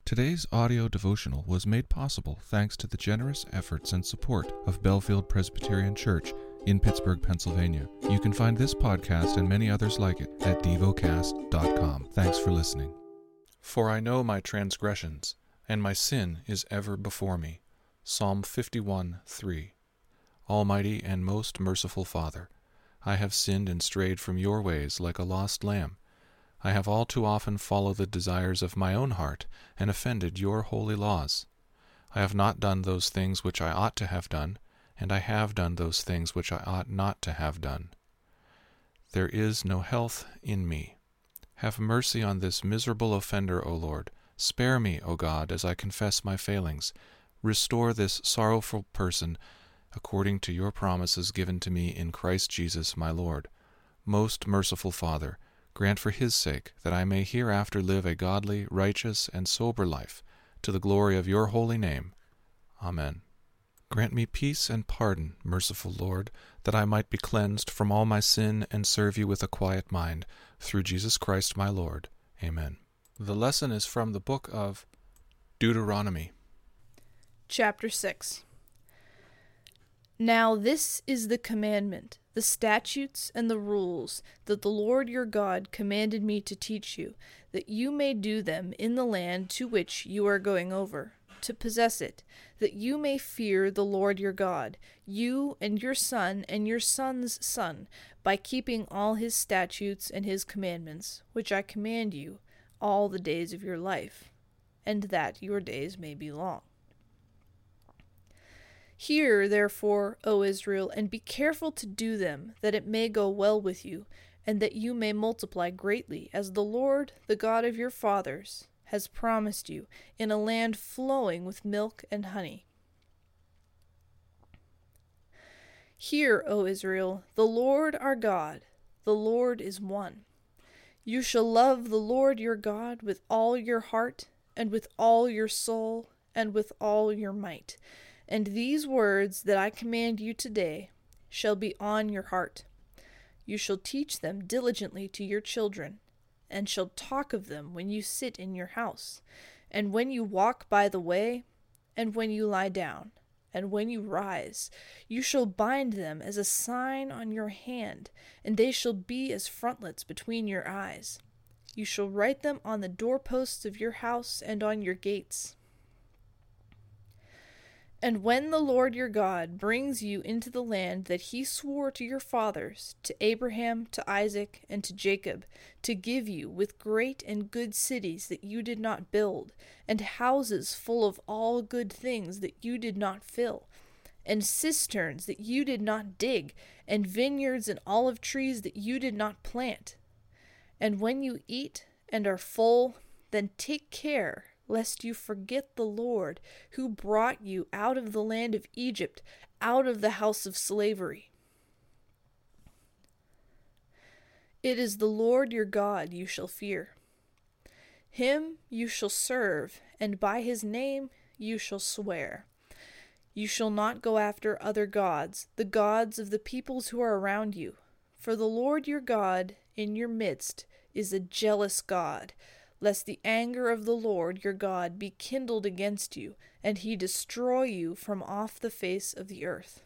Today's audio devotional was made possible thanks to the generous efforts and support of Bellefield Presbyterian Church in Pittsburgh, Pennsylvania. You can find this podcast and many others like it at devocast.com. Thanks for listening. For I know my transgressions, and my sin is ever before me. Psalm 51:3. Almighty and most merciful Father, I have sinned and strayed from your ways like a lost lamb. I have all too often followed the desires of my own heart and offended your holy laws. I have not done those things which I ought to have done, and I have done those things which I ought not to have done. There is no health in me. Have mercy on this miserable offender, O Lord. Spare me, O God, as I confess my failings. Restore this sorrowful person according to your promises given to me in Christ Jesus my Lord. Most merciful Father, grant for his sake that I may hereafter live a godly, righteous, and sober life, to the glory of your holy name. Amen. Grant me peace and pardon, merciful Lord, that I might be cleansed from all my sin and serve you with a quiet mind, through Jesus Christ my Lord. Amen. The lesson is from the book of Deuteronomy. Chapter 6. Now this is the commandment, the statutes and the rules that the Lord your God commanded me to teach you, that you may do them in the land to which you are going over, to possess it, that you may fear the Lord your God, you and your son and your son's son, by keeping all his statutes and his commandments, which I command you, all the days of your life, and that your days may be long. Hear, therefore, O Israel, and be careful to do them, that it may go well with you, and that you may multiply greatly, as the Lord, the God of your fathers, has promised you, in a land flowing with milk and honey. Hear, O Israel, the Lord our God, the Lord is one. You shall love the Lord your God with all your heart, and with all your soul, and with all your might. And these words that I command you today shall be on your heart. You shall teach them diligently to your children, and shall talk of them when you sit in your house, and when you walk by the way, and when you lie down, and when you rise. You shall bind them as a sign on your hand, and they shall be as frontlets between your eyes. You shall write them on the doorposts of your house and on your gates. And when the Lord your God brings you into the land that he swore to your fathers, to Abraham, to Isaac, and to Jacob, to give you with great and good cities that you did not build, and houses full of all good things that you did not fill, and cisterns that you did not dig, and vineyards and olive trees that you did not plant. And when you eat and are full, then take care lest you forget the Lord, who brought you out of the land of Egypt, out of the house of slavery. It is the Lord your God you shall fear. Him you shall serve, and by his name you shall swear. You shall not go after other gods, the gods of the peoples who are around you. For the Lord your God in your midst is a jealous God, lest the anger of the Lord your God be kindled against you, and he destroy you from off the face of the earth.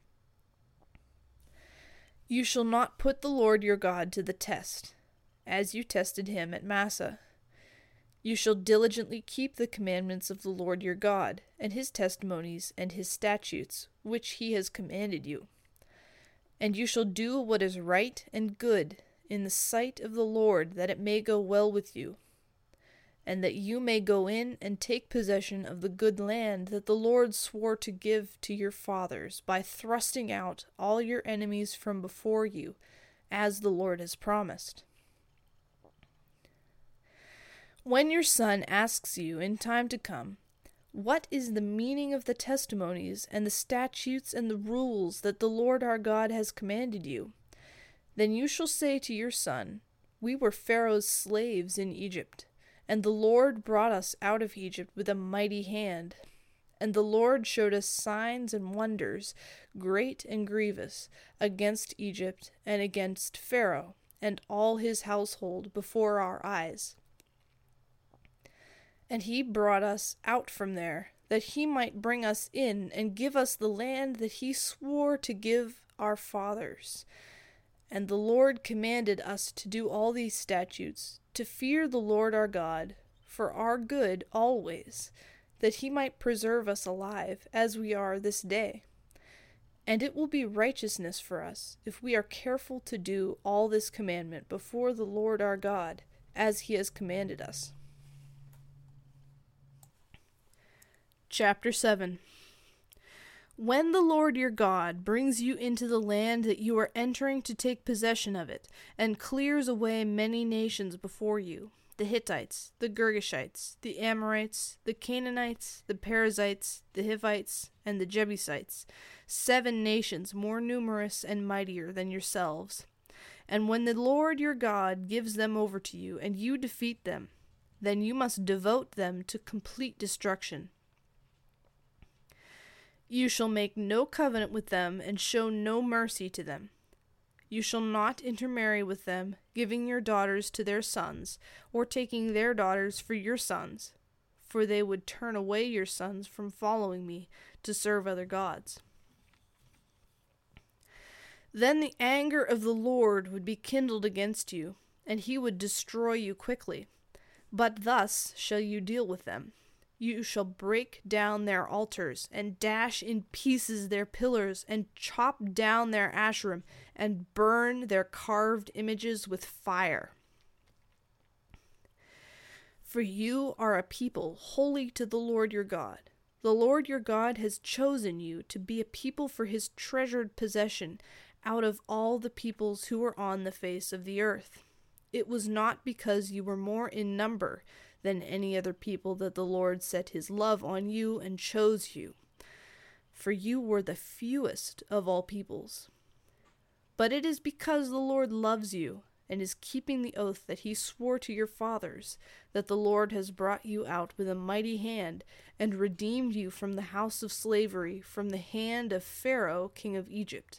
You shall not put the Lord your God to the test, as you tested him at Massah. You shall diligently keep the commandments of the Lord your God, and his testimonies and his statutes, which he has commanded you. And you shall do what is right and good in the sight of the Lord, that it may go well with you, and that you may go in and take possession of the good land that the Lord swore to give to your fathers, by thrusting out all your enemies from before you, as the Lord has promised. When your son asks you in time to come, what is the meaning of the testimonies and the statutes and the rules that the Lord our God has commanded you, then you shall say to your son, we were Pharaoh's slaves in Egypt, and the Lord brought us out of Egypt with a mighty hand. And the Lord showed us signs and wonders, great and grievous, against Egypt and against Pharaoh and all his household before our eyes. And he brought us out from there, that he might bring us in and give us the land that he swore to give our fathers. And the Lord commanded us to do all these statutes, to fear the Lord our God, for our good always, that he might preserve us alive, as we are this day. And it will be righteousness for us, if we are careful to do all this commandment before the Lord our God, as he has commanded us. Chapter 7. When the Lord your God brings you into the land that you are entering to take possession of it, and clears away many nations before you, the Hittites, the Girgashites, the Amorites, the Canaanites, the Perizzites, the Hivites, and the Jebusites, 7 nations more numerous and mightier than yourselves. And when the Lord your God gives them over to you, and you defeat them, then you must devote them to complete destruction. You shall make no covenant with them, and show no mercy to them. You shall not intermarry with them, giving your daughters to their sons, or taking their daughters for your sons, for they would turn away your sons from following me to serve other gods. Then the anger of the Lord would be kindled against you, and he would destroy you quickly. But thus shall you deal with them. You shall break down their altars, and dash in pieces their pillars, and chop down their Asherim, and burn their carved images with fire. For you are a people holy to the Lord your God. The Lord your God has chosen you to be a people for his treasured possession out of all the peoples who are on the face of the earth. It was not because you were more in number than any other people that the Lord set his love on you and chose you, for you were the fewest of all peoples. But it is because the Lord loves you and is keeping the oath that he swore to your fathers, that the Lord has brought you out with a mighty hand and redeemed you from the house of slavery, from the hand of Pharaoh, king of Egypt.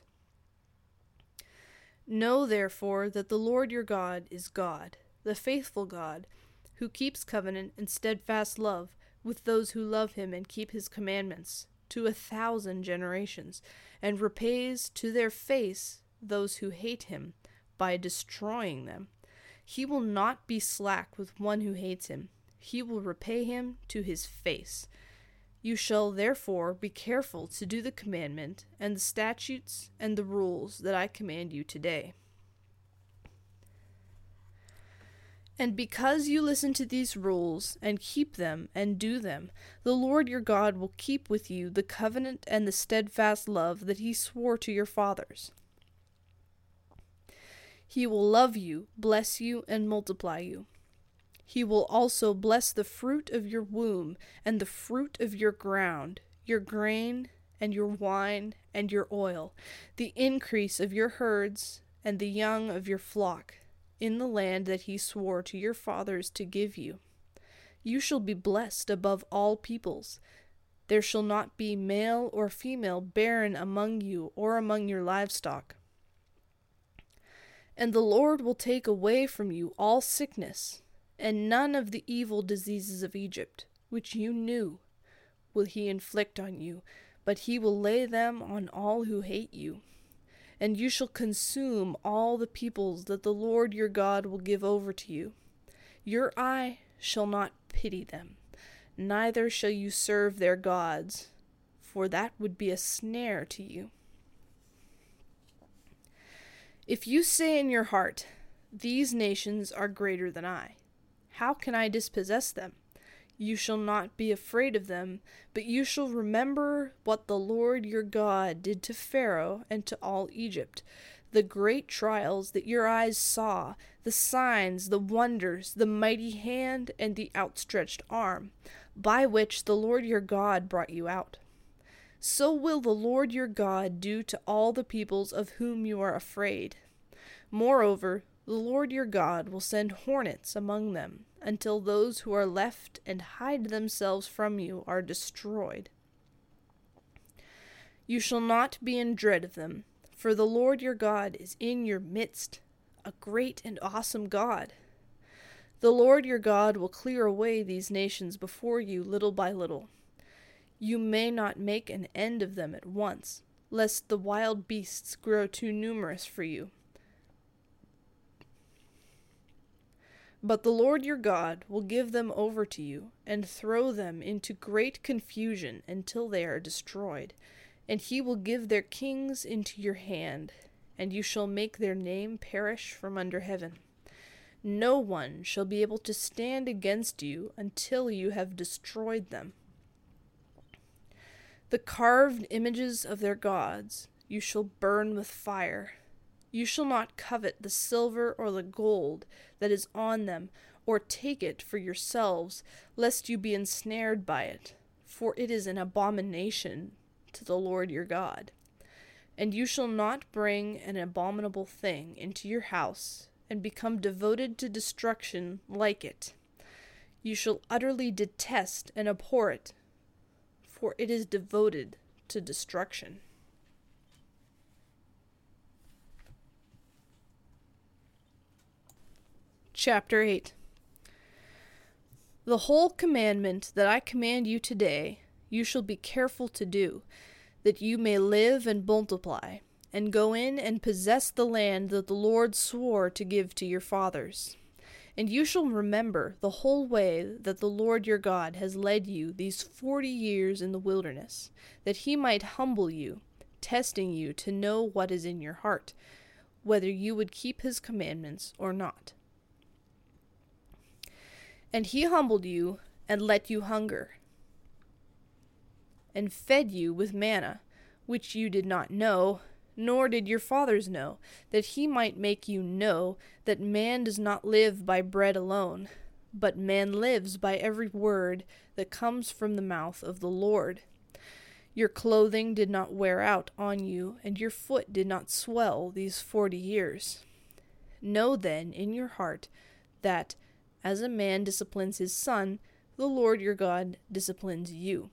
Know therefore that the Lord your God is God, the faithful God, who keeps covenant and steadfast love with those who love him and keep his commandments to 1,000 generations, and repays to their face those who hate him by destroying them. He will not be slack with one who hates him. He will repay him to his face. You shall therefore be careful to do the commandment and the statutes and the rules that I command you today. And because you listen to these rules, and keep them, and do them, the Lord your God will keep with you the covenant and the steadfast love that he swore to your fathers. He will love you, bless you, and multiply you. He will also bless the fruit of your womb, and the fruit of your ground, your grain, and your wine, and your oil, the increase of your herds, and the young of your flock, in the land that he swore to your fathers to give you. You shall be blessed above all peoples. There shall not be male or female barren among you or among your livestock. And the Lord will take away from you all sickness, and none of the evil diseases of Egypt, which you knew, will he inflict on you, but he will lay them on all who hate you. And you shall consume all the peoples that the Lord your God will give over to you. Your eye shall not pity them, neither shall you serve their gods, for that would be a snare to you. If you say in your heart, these nations are greater than I, how can I dispossess them? You shall not be afraid of them, but you shall remember what the Lord your God did to Pharaoh and to all Egypt, the great trials that your eyes saw, the signs, the wonders, the mighty hand, and the outstretched arm, by which the Lord your God brought you out. So will the Lord your God do to all the peoples of whom you are afraid. Moreover, the Lord your God will send hornets among them, until those who are left and hide themselves from you are destroyed. You shall not be in dread of them, for the Lord your God is in your midst, a great and awesome God. The Lord your God will clear away these nations before you little by little. You may not make an end of them at once, lest the wild beasts grow too numerous for you. But the Lord your God will give them over to you, and throw them into great confusion until they are destroyed, and he will give their kings into your hand, and you shall make their name perish from under heaven. No one shall be able to stand against you until you have destroyed them. The carved images of their gods you shall burn with fire. You shall not covet the silver or the gold that is on them, or take it for yourselves, lest you be ensnared by it, for it is an abomination to the Lord your God. And you shall not bring an abominable thing into your house, and become devoted to destruction like it. You shall utterly detest and abhor it, for it is devoted to destruction. Chapter 8. The whole commandment that I command you today, you shall be careful to do, that you may live and multiply, and go in and possess the land that the Lord swore to give to your fathers. And you shall remember the whole way that the Lord your God has led you these 40 years in the wilderness, that he might humble you, testing you to know what is in your heart, whether you would keep his commandments or not. And he humbled you and let you hunger, and fed you with manna, which you did not know, nor did your fathers know, that he might make you know that man does not live by bread alone, but man lives by every word that comes from the mouth of the Lord. Your clothing did not wear out on you, and your foot did not swell these 40 years. Know then in your heart that, as a man disciplines his son, the Lord your God disciplines you.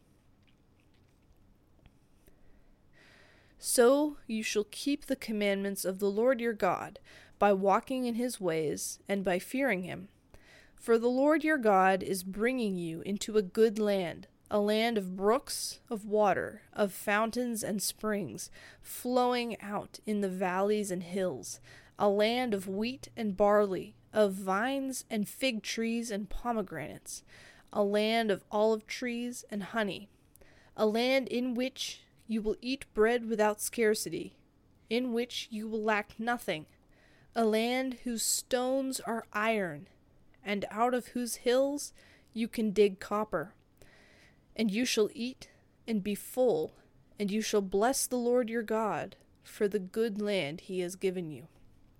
So you shall keep the commandments of the Lord your God, by walking in his ways, and by fearing him. For the Lord your God is bringing you into a good land, a land of brooks of water, of fountains and springs, flowing out in the valleys and hills, a land of wheat and barley, of vines and fig trees and pomegranates, a land of olive trees and honey, a land in which you will eat bread without scarcity, in which you will lack nothing, a land whose stones are iron, and out of whose hills you can dig copper. And you shall eat and be full, and you shall bless the Lord your God for the good land he has given you.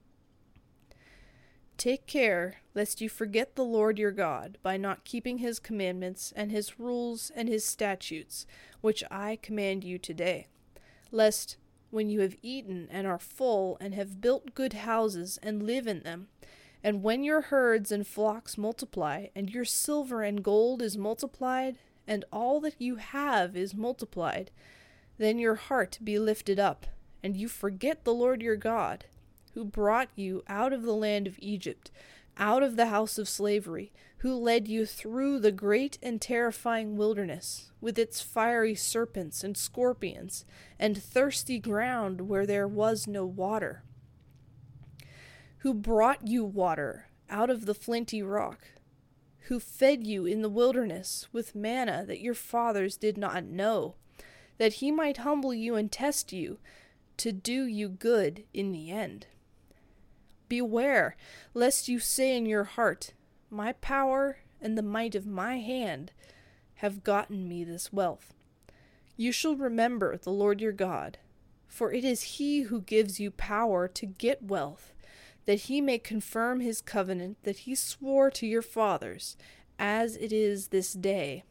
Take care lest you forget the Lord your God by not keeping his commandments and his rules and his statutes, which I command you today, lest, when you have eaten and are full and have built good houses and live in them, and when your herds and flocks multiply, and your silver and gold is multiplied, and all that you have is multiplied, then your heart be lifted up, and you forget the Lord your God, who brought you out of the land of Egypt, out of the house of slavery, who led you through the great and terrifying wilderness, with its fiery serpents and scorpions, and thirsty ground where there was no water, who brought you water out of the flinty rock, who fed you in the wilderness with manna that your fathers did not know, that he might humble you and test you, to do you good in the end. Beware, lest you say in your heart, my power and the might of my hand have gotten me this wealth. You shall remember the Lord your God, for it is he who gives you power to get wealth, that he may confirm his covenant that he swore to your fathers, as it is this day.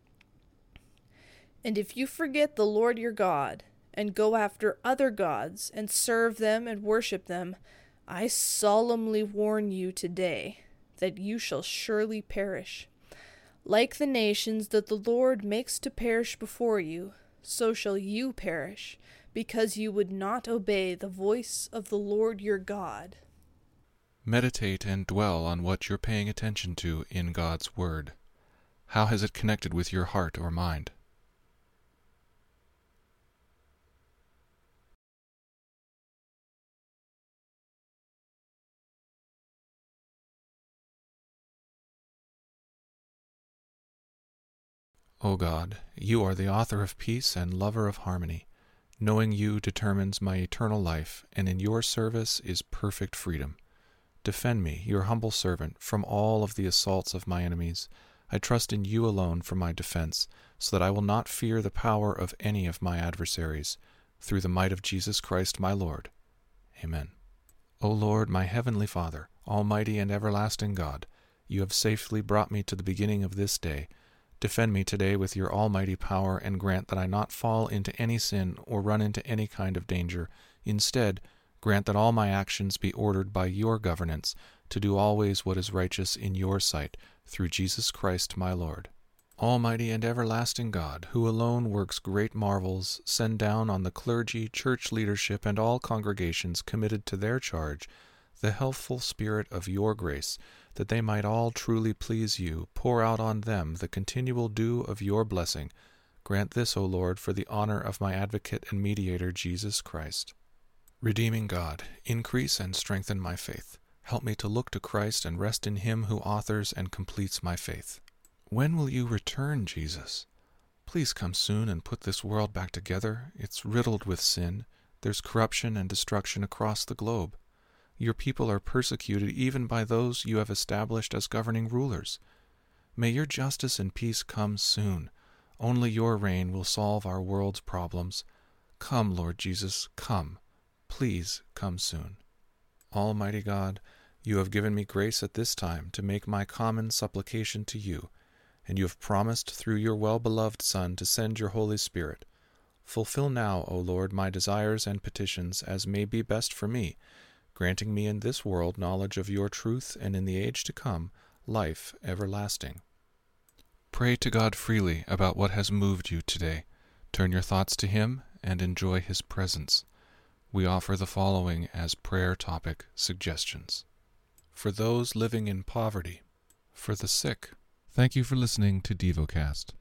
And if you forget the Lord your God, and go after other gods, and serve them and worship them, I solemnly warn you today that you shall surely perish. Like the nations that the Lord makes to perish before you, so shall you perish, because you would not obey the voice of the Lord your God. Meditate and dwell on what you're paying attention to in God's Word. How has it connected with your heart or mind? O God, you are the author of peace and lover of harmony. Knowing you determines my eternal life, and in your service is perfect freedom. Defend me, your humble servant, from all of the assaults of my enemies. I trust in you alone for my defense, so that I will not fear the power of any of my adversaries. Through the might of Jesus Christ my Lord. Amen. O Lord, my heavenly Father, almighty and everlasting God, you have safely brought me to the beginning of this day. Defend me today with your almighty power, and grant that I not fall into any sin or run into any kind of danger. Instead, grant that all my actions be ordered by your governance, to do always what is righteous in your sight, through Jesus Christ my Lord. Almighty and everlasting God, who alone works great marvels, send down on the clergy, church leadership, and all congregations committed to their charge the healthful spirit of your grace, that they might all truly please you. Pour out on them the continual dew of your blessing. Grant this, O Lord, for the honor of my advocate and mediator, Jesus Christ. Redeeming God, increase and strengthen my faith. Help me to look to Christ and rest in him who authors and completes my faith. When will you return, Jesus? Please come soon and put this world back together. It's riddled with sin. There's corruption and destruction across the globe. Your people are persecuted even by those you have established as governing rulers. May your justice and peace come soon. Only your reign will solve our world's problems. Come, Lord Jesus, come. Please come soon. Almighty God, you have given me grace at this time to make my common supplication to you, and you have promised through your well-beloved Son to send your Holy Spirit. Fulfill now, O Lord, my desires and petitions as may be best for me, granting me in this world knowledge of your truth, and in the age to come, life everlasting. Pray to God freely about what has moved you today. Turn your thoughts to him and enjoy his presence. We offer the following as prayer topic suggestions. For those living in poverty. For the sick. Thank you for listening to DevoCast.